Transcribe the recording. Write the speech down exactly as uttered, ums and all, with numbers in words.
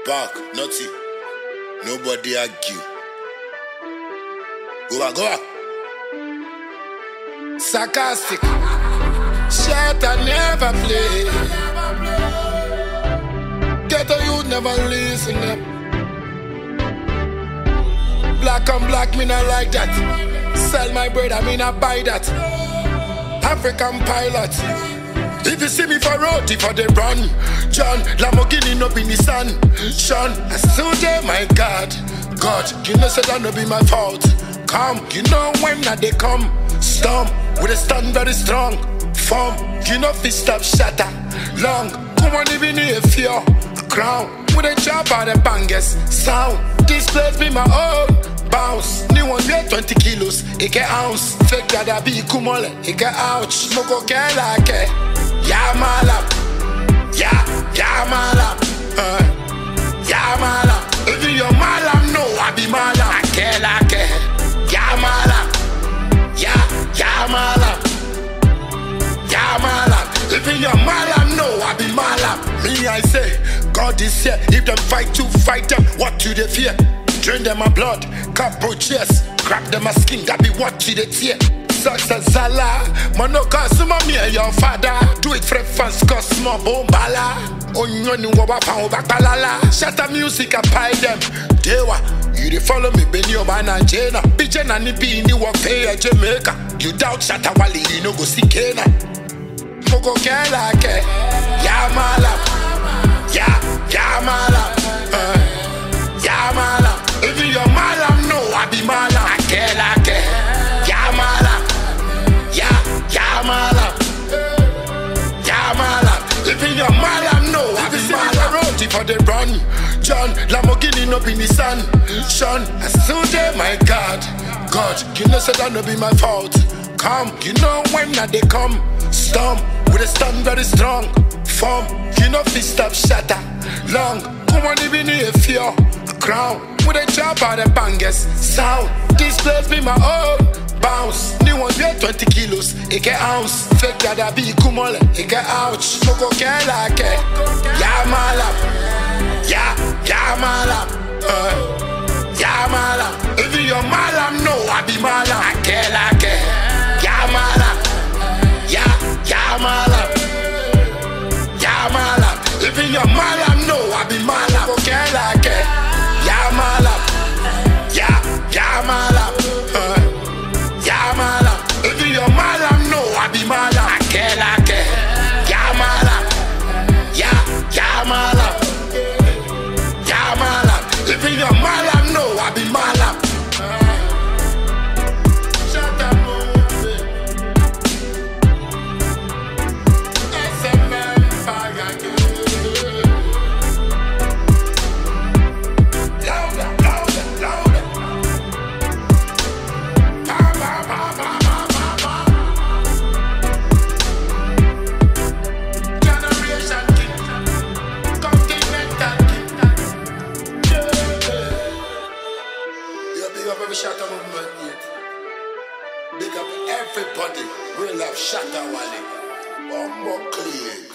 Back, naughty. Nobody argue. Go back, go back. Sarcastic. Shut I never play. Ghetto youth never listen up. Black on black, me not like that. Sell my bread, I mean I buy that. African pilot. If you see me for road, if I they run, John, Lamborghini no be Nissan, Sean, I still there, my God, God, you know say that no be my fault. Come, you know when I they come, storm, with a stand very strong, form, you know fi stop shatter, long, come on even if you're a crown, with a chop out the bangers, sound, this place be my own. Bounce, new one get twenty kilos, it get ounce. Fake that I be kumole, it get ouch. Moko ke like ya malap, ya ya malap, uh, ya malap. If you malap, no I be malap. I ke like ya malap, ya ya malap, ya malap. If you malap, no I be malap. Me I say, God is here. If them fight to fight them, what do they fear? Drain them my blood, cockroaches, grab them my skin, that be what to the tear. Success Zala, Mano Kasuma me your father. Do it for fans, cause small bombala. Onyoni waba pound back balala. Shut up music, I pie them. Dewa, you dey follow me, Benny Obana Jena. Pigeon and Nipi in the work pay Jamaica. You doubt Shatawali, you no go see Kena. Moko Kela ke, Yamala, Ya, Yamala, Yamala. If you're malam, no, I be malam. I care like it. Ya malam. Ya, ya malam. Ya malam. If you're malam, no, I be malam. Road if I they run, John, Lamborghini no be Nissan, Sean, I still there, my God, God, you know say that no be my fault. Come, you know when I they come, storm, with a stand very strong, form, you know fi stop shatter, long, come on even if you're a crown. With a chop out the bangers, sound. This place be my own. Bounce, new one get twenty kilos, it get ounce. Fake that I be kumole, it get ouch. Moko ke like ya malap, ya ya malap, uh, ya malap. If you malam, no I be malam. I care like ya malap, ya ya malap, ya malap. If you malam, no I be malam. Moko ke like ya malap, ya, ya malap, uh, ya malap. If you malam, no, I be malam. I care like ya malap, ya, ya malap, ya malap. If you malam, no, I be malam. Shut up, S M M Fagage. Big up every Shatta movement, yeah. Big up everybody. Real love Shatta Wale. One more clean.